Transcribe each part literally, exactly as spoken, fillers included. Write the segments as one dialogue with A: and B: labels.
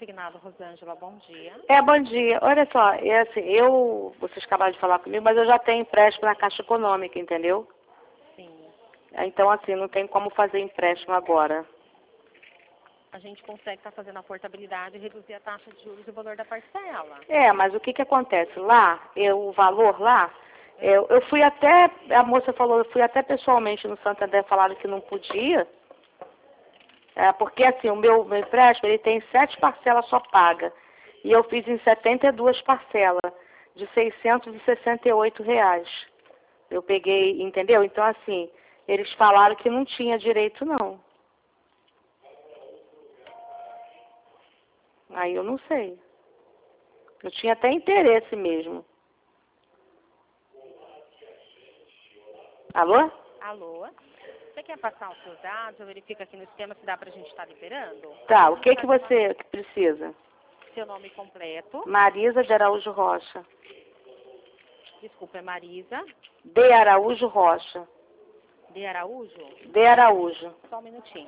A: consignado, Rosângela, bom dia.
B: É, bom dia. Olha só, é assim, eu, vocês acabaram de falar comigo, mas eu já tenho empréstimo na Caixa Econômica, entendeu?
A: Sim.
B: Então, assim, não tem como fazer empréstimo agora.
A: A gente consegue estar fazendo a portabilidade e reduzir a taxa de juros e o valor da parcela.
B: É, mas o que que acontece? Lá, eu, o valor lá, eu, eu fui até, a moça falou, eu fui até pessoalmente no Santander, falaram que não podia, é, porque assim, o meu, meu empréstimo, ele tem sete parcelas só paga, e eu fiz em setenta e duas parcelas, de seiscentos e sessenta e oito reais. Eu peguei, entendeu? Então, assim, eles falaram que não tinha direito, não. Aí eu não sei. Eu tinha até interesse mesmo. Alô?
A: Alô? Você quer passar os seus dados? Eu verifico aqui no sistema se dá pra gente estar liberando.
B: Tá, o que que você precisa?
A: Seu nome completo.
B: Marisa de Araújo Rocha.
A: Desculpa, é Marisa.
B: De Araújo Rocha.
A: De Araújo?
B: De Araújo.
A: Só um minutinho.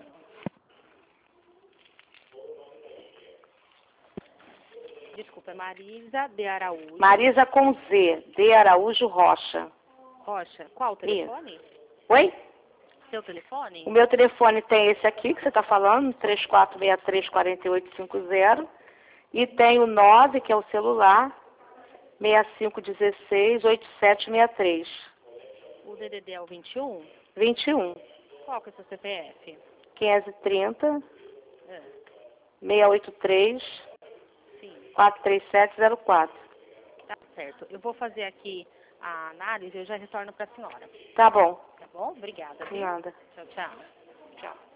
A: Desculpa, é Marisa de Araújo.
B: Marisa com Z. De Araújo Rocha.
A: Rocha, qual o telefone?
B: Isso. Oi?
A: Seu telefone?
B: O meu telefone tem esse aqui que você está falando, três quatro seis três, quatro oito cinco zero. E tem o nove, que é o celular, seis cinco um seis, oito sete seis três.
A: O D D D é o vinte e um?
B: vinte e um.
A: Qual que é o seu C P F?
B: quinhentos e trinta,
A: É.
B: seiscentos e oitenta e três,
A: Sim,
B: quatrocentos e trinta e sete zero quatro.
A: tá certo. Eu vou fazer aqui a análise e eu já retorno para a senhora.
B: Tá bom.
A: Tá bom? Obrigada. Viu?
B: Nada.
A: Tchau, tchau.
B: Tchau.